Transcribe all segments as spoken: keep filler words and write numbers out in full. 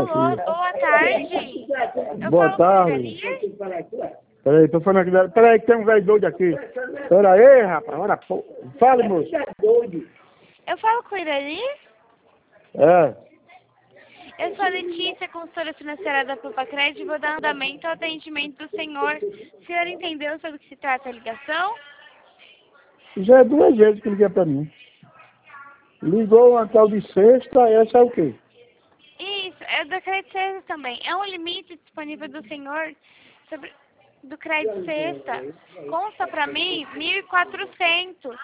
Alô, boa tarde. Eu Boa falo tarde. com a Peraí, tô falando aqui. Peraí, que tem um velho doido aqui. Peraí, rapaz. Olha, pô. Fale, moço. Eu falo com a Irani. É. Eu sou a Letícia, consultora financeira da Propacred, e vou dar andamento ao atendimento do senhor. O senhor entendeu sobre o que se trata a ligação? Já é duas vezes que liga pra mim. Ligou uma tal de sexta, essa é o quê? Isso, é do crédito sexta também. É um limite disponível do senhor sobre, do crédito sexta. Consta pra mim mil e quatrocentos.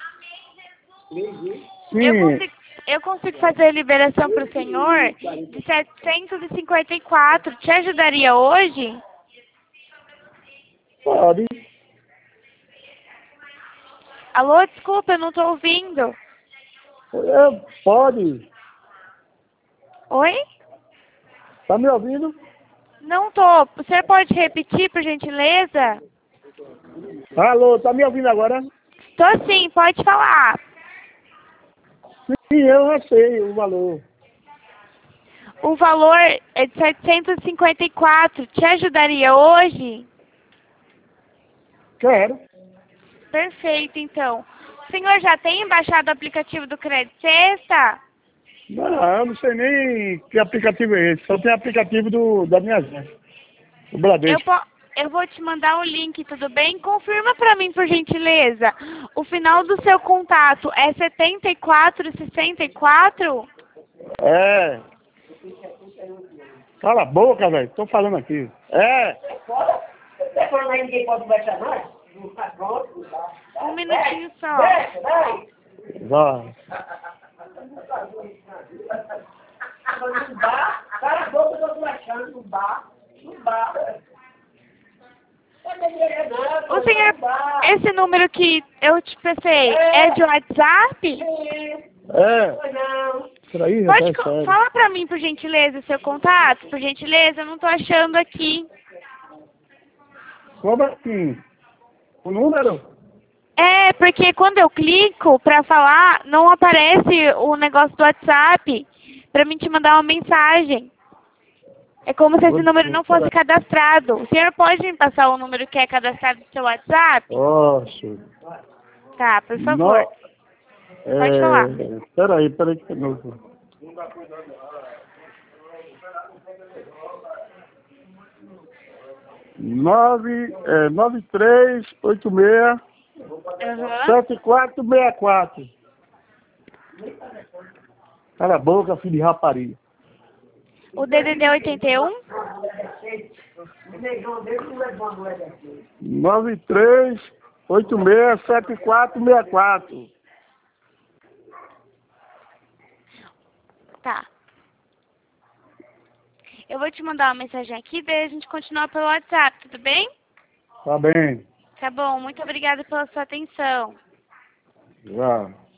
Eu Sim. consigo, eu consigo fazer a liberação para o senhor de setecentos e cinquenta e quatro. Te ajudaria hoje? Pode. Alô, desculpa, eu não estou ouvindo. É, pode. Oi? Tá me ouvindo? Não tô. O senhor pode repetir, por gentileza? Alô, tá me ouvindo agora? Tô sim, pode falar. Sim, eu já sei o valor. O valor é de setecentos e cinquenta e quatro. Te ajudaria hoje? Quero. Perfeito, então. O senhor já tem baixado o aplicativo do Crédito Sexta? Não, eu não sei nem que aplicativo é esse. Só tem aplicativo do, da minha agência. O Eu, Bradesco. po- eu vou te mandar o link, tudo bem? Confirma pra mim, por gentileza. O final do seu contato é setenta e quatro sessenta e quatro? É. Cala a boca, velho. Tô falando aqui. É. Tá falando aí ninguém pode baixar mais? Não tá pronto? Um minutinho só. Desce, vai! Vai. No bar, cala a boca, eu tô baixando no bar, no bar. O senhor, esse número que eu te passei é de WhatsApp? É. Não. Peraí, Pode rapaz, co- sério. fala pra mim, por gentileza, o seu contato? Por gentileza, eu não tô achando aqui. Como assim? O número? É, porque quando eu clico pra falar, não aparece o negócio do WhatsApp pra mim te mandar uma mensagem. É como se esse número não fosse cadastrado. O senhor pode me passar o número que é cadastrado no seu WhatsApp? Nossa. Tá, por No... favor. Pode falar. É... Peraí, peraí que novo. Nove, é, nove três oito seis Uhum. sete quatro seis quatro. Cala a boca, filho de rapariga. O D D D oitenta e um? Nove três oito seis sete quatro seis quatro. Tá. Eu vou te mandar uma mensagem aqui, daí a gente continua pelo WhatsApp, tudo bem? Tá bem. Tá bom, muito obrigada pela sua atenção. Já.